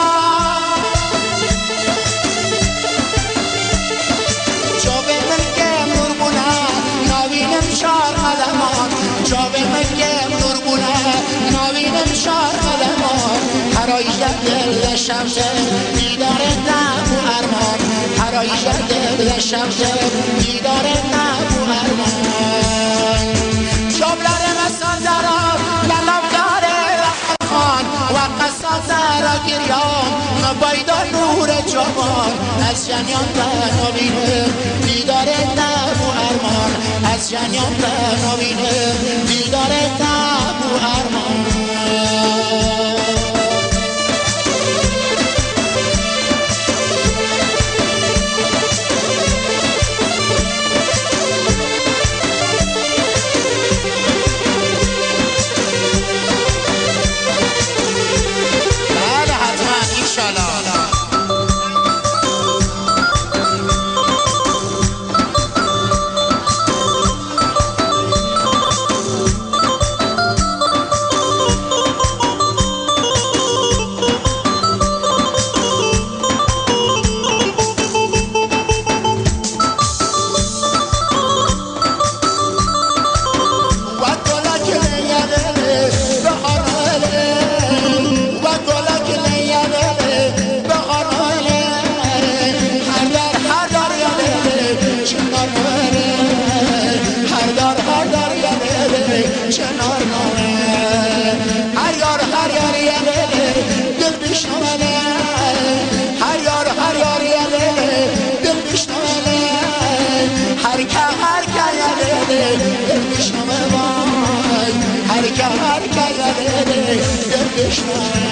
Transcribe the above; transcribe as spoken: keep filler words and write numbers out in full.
جاوه من گم نور بونه ناوینم چار قدمان جاوه من گم نور بونه ناوینم چار قدمان هرایش دل شمسه دیدار نب و ارمان هرایش دل شمسه دیدار نب و ارمان جابلر مسان درام للم داره خان و قصان زرا گریان نبایدا نور جوان از جنیان تنوینه دیدار نب و ارمان از جنیان تنوینه دیدار نب و ارمان Krishna